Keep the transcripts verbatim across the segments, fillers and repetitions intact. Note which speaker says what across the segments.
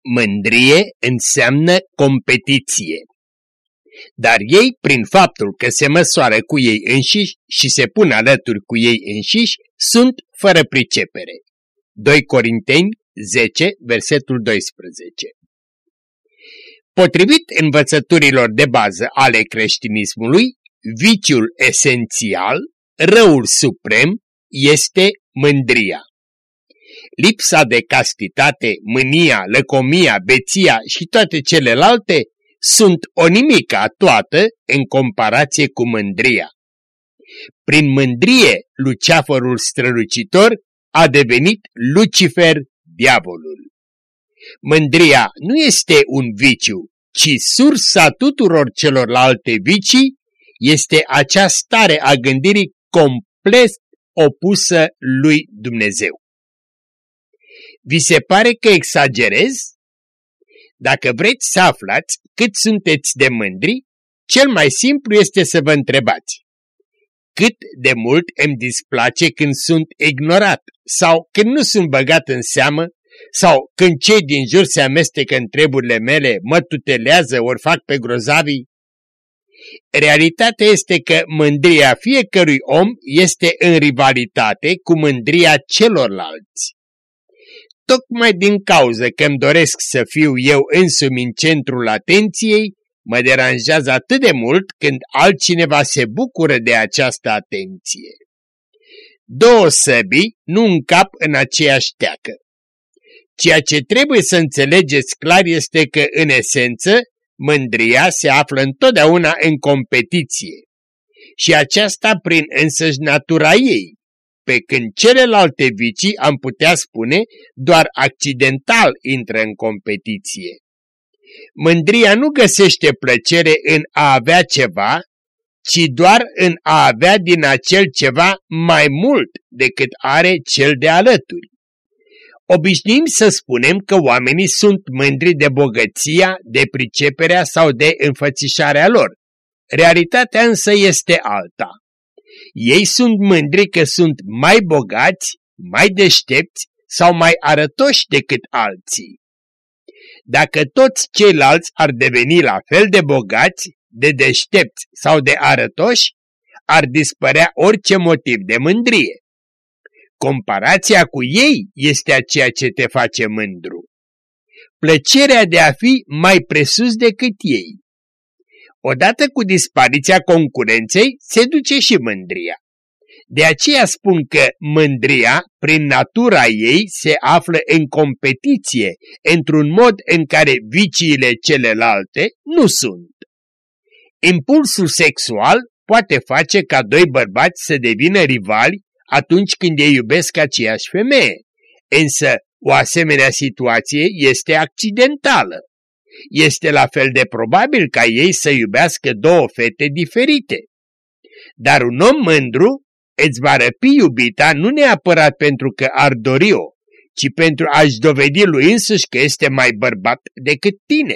Speaker 1: Mândrie înseamnă competiție. Dar ei, prin faptul că se măsoară cu ei înșiși și se pun alături cu ei înșiși, sunt fără pricepere. doi Corinteni zece, versetul doisprezece. Potrivit învățăturilor de bază ale creștinismului, viciul esențial, răul suprem, este mândria. Lipsa de castitate, mânia, lăcomia, beția și toate celelalte sunt o nimica toată în comparație cu mândria. Prin mândrie, luceafărul strălucitor a devenit Lucifer, diavolul. Mândria nu este un viciu, ci sursa tuturor celorlalte vicii este acea stare a gândirii complet opusă lui Dumnezeu. Vi se pare că exagerez? Dacă vreți să aflați cât sunteți de mândri, cel mai simplu este să vă întrebați: cât de mult îmi displace când sunt ignorat sau când nu sunt băgat în seamă sau când cei din jur se amestecă în treburile mele, mă tutelează ori fac pe grozavii? Realitatea este că mândria fiecărui om este în rivalitate cu mândria celorlalți. Tocmai din cauză că îmi doresc să fiu eu însumi în centrul atenției, mă deranjează atât de mult când altcineva se bucură de această atenție. Două săbii nu încap în aceeași teacă. Ceea ce trebuie să înțelegeți clar este că, în esență, mândria se află întotdeauna în competiție. Și aceasta prin însăși natura ei, pe când celelalte vicii, am putea spune, doar accidental intră în competiție. Mândria nu găsește plăcere în a avea ceva, ci doar în a avea din acel ceva mai mult decât are cel de alături. Obișnuim să spunem că oamenii sunt mândri de bogăția, de priceperea sau de înfățișarea lor. Realitatea însă este alta. Ei sunt mândri că sunt mai bogați, mai deștepți sau mai arătoși decât alții. Dacă toți ceilalți ar deveni la fel de bogați, de deștepți sau de arătoși, ar dispărea orice motiv de mândrie. Comparația cu ei este aceea ce te face mândru. Plăcerea de a fi mai presus decât ei. Odată cu dispariția concurenței se duce și mândria. De aceea spun că mândria, prin natura ei, se află în competiție, într-un mod în care viciile celelalte nu sunt. Impulsul sexual poate face ca doi bărbați să devină rivali atunci când ei iubesc aceeași femeie, însă o asemenea situație este accidentală. Este la fel de probabil ca ei să iubească două fete diferite. Dar un om mândru îți va răpi iubita nu neapărat pentru că ar dori-o, ci pentru a-și dovedi lui însuși că este mai bărbat decât tine.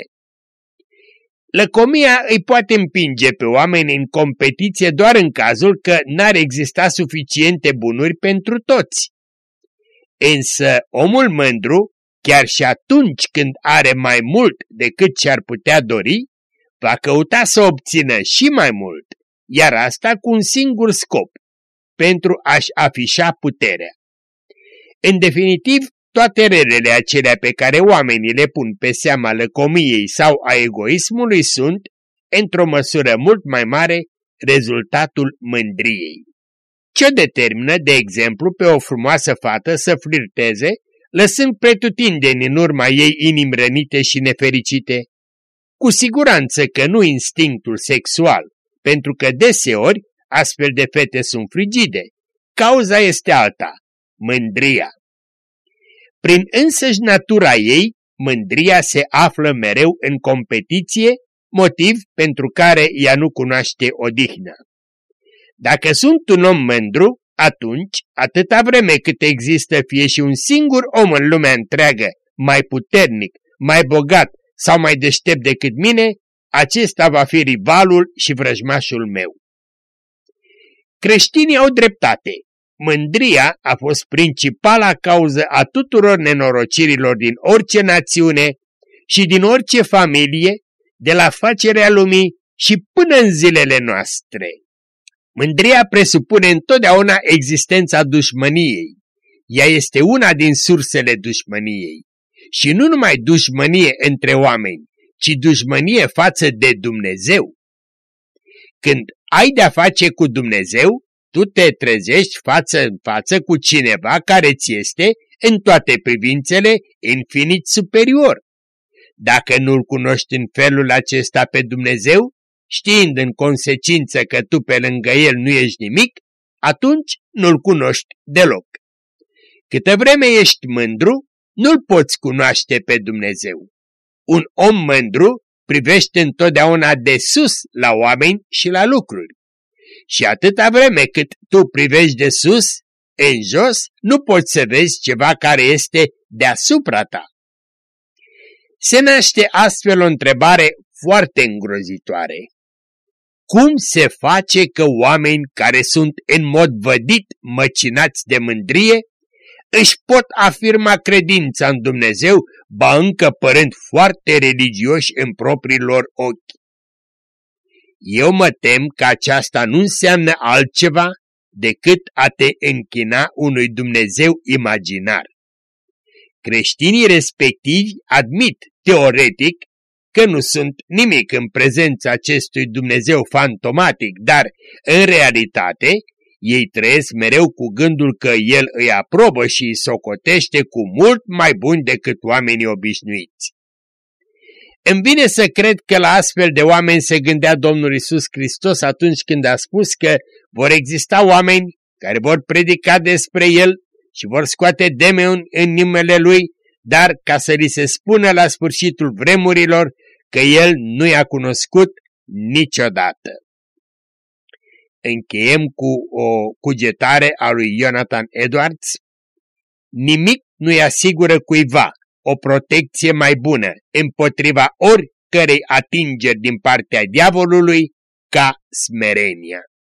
Speaker 1: Lăcomia îi poate împinge pe oameni în competiție doar în cazul că n-ar exista suficiente bunuri pentru toți. Însă omul mândru, chiar și atunci când are mai mult decât ce-ar putea dori, va căuta să obțină și mai mult, iar asta cu un singur scop, pentru a-și afișa puterea. În definitiv, toate relele acelea pe care oamenii le pun pe seama lăcomiei sau a egoismului sunt, într-o măsură mult mai mare, rezultatul mândriei. Ce determină, de exemplu, pe o frumoasă fată să flirteze, lăsând pretutindeni în urma ei inimi rănite și nefericite? Cu siguranță că nu instinctul sexual, pentru că deseori astfel de fete sunt frigide. Cauza este alta, mândria. Prin însăși natura ei, mândria se află mereu în competiție, motiv pentru care ea nu cunoaște odihnă. Dacă sunt un om mândru, atunci, atâta vreme cât există fie și un singur om în lumea întreagă, mai puternic, mai bogat sau mai deștept decât mine, acesta va fi rivalul și vrăjmașul meu. Creștinii au dreptate. Mândria a fost principala cauză a tuturor nenorocirilor din orice națiune, și din orice familie, de la facerea lumii și până în zilele noastre. Mândria presupune întotdeauna existența dușmăniei. Ea este una din sursele dușmăniei. Și nu numai dușmănie între oameni, ci dușmănie față de Dumnezeu. Când ai de-a face cu Dumnezeu, tu te trezești față în față cu cineva care ți este, în toate privințele, infinit superior. Dacă nu-L cunoști în felul acesta pe Dumnezeu, știind în consecință că tu pe lângă El nu ești nimic, atunci nu-L cunoști deloc. Câtă vreme ești mândru, nu-L poți cunoaște pe Dumnezeu. Un om mândru privește întotdeauna de sus la oameni și la lucruri. Și atâta vreme cât tu privești de sus, în jos, nu poți să vezi ceva care este deasupra ta. Se naște astfel o întrebare foarte îngrozitoare. Cum se face că oameni care sunt în mod vădit măcinați de mândrie își pot afirma credința în Dumnezeu, ba încă părând foarte religioși în proprii lor ochi? Eu mă tem că aceasta nu înseamnă altceva decât a te închina unui Dumnezeu imaginar. Creștinii respectivi admit teoretic că nu sunt nimic în prezența acestui Dumnezeu fantomatic, dar în realitate ei trăiesc mereu cu gândul că El îi aprobă și îi socotește cu mult mai buni decât oamenii obișnuiți. Îmi vine să cred că la astfel de oameni se gândea Domnul Iisus Hristos atunci când a spus că vor exista oameni care vor predica despre El și vor scoate demoni în numele Lui, dar ca să li se spună la sfârșitul vremurilor că El nu i-a cunoscut niciodată. Încheiem cu o cugetare a lui Jonathan Edwards. Nimic nu-i asigură cuiva o protecție mai bună împotriva oricărei atingeri din partea diavolului ca smerenia.